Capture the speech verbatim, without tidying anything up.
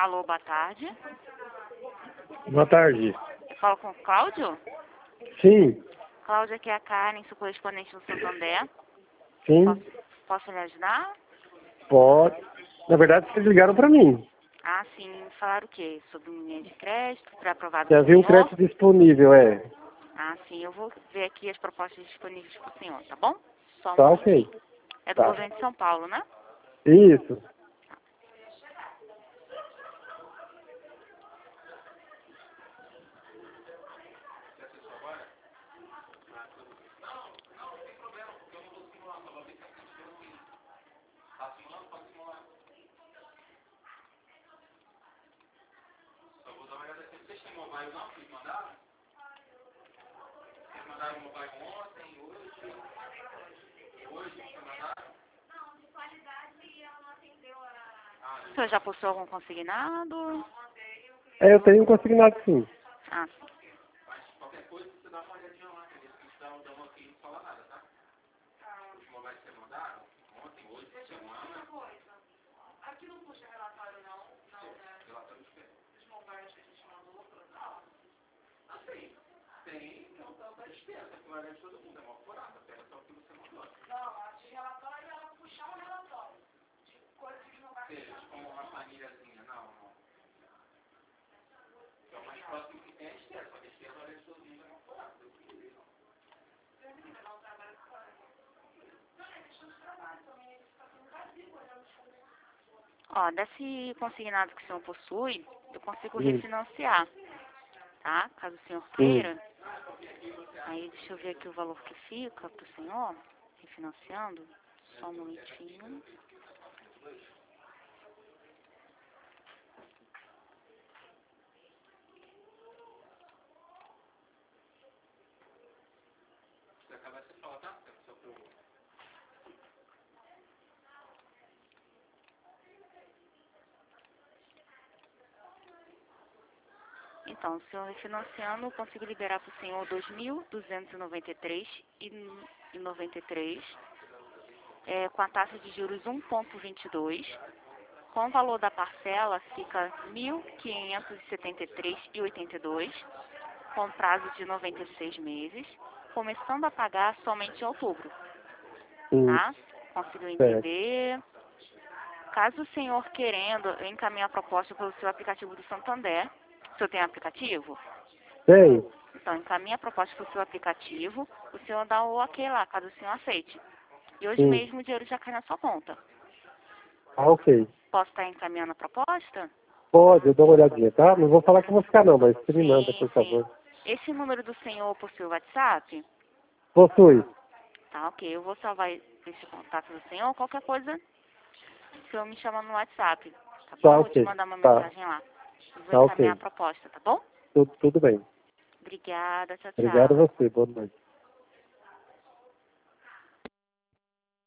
Alô, boa tarde. Boa tarde. Eu falo com o Cláudio? Sim, Cláudio, aqui é a Karen, sou correspondente do Santander. sim, Posso, posso lhe ajudar? pode. Na verdade, vocês ligaram para mim. Ah, sim. Falaram o quê? Sobre uma linha de crédito para aprovado Já pelo vi um senhor? crédito disponível, é. Ah, sim. Eu vou ver aqui as propostas disponíveis para o senhor, tá bom? Só um Tá momentinho. ok. É do Tá. governo de São Paulo, né? Isso. O senhor já possui algum consignado? É, eu tenho um consignado sim. Ah, sim. Ó, desse consignado que o senhor possui, eu consigo Hum, refinanciar, tá? Caso o senhor hum. queira. Aí, deixa eu ver aqui o valor que fica pro senhor, refinanciando. Só um momentinho. Então, o senhor refinanciando, eu consigo liberar para o senhor dois mil duzentos e noventa e três reais e noventa e três centavos, é, com a taxa de juros um vírgula vinte e dois. Com o valor da parcela fica mil quinhentos e setenta e três reais e oitenta e dois centavos, com prazo de noventa e seis meses, começando a pagar somente em outubro, Hum, tá? Conseguiu certo. entender? Caso o senhor querendo, eu encaminho a proposta pelo seu aplicativo do Santander. O senhor tem aplicativo? Tem? Então, encaminhe a proposta para o seu aplicativo, o senhor dá o ok lá, caso o senhor aceite. E hoje Sim. mesmo o dinheiro já cai na sua conta. Tá ok. Posso estar encaminhando a proposta? Pode, eu dou uma olhadinha, tá? Não vou falar que eu vou ficar não, mas você me manda, Sim, por sim. favor. Esse número do senhor possui o WhatsApp? Possui. Tá, ok. Eu vou salvar esse contato do senhor. Qualquer coisa, o senhor me chama no WhatsApp, tá Tá bom? Vou te ok. mandar uma Tá. mensagem lá. Eu vou Tá encaminhar a ok. proposta, tá bom? Tudo, tudo bem. Obrigada, tchau, Obrigado tchau. a você. Boa noite.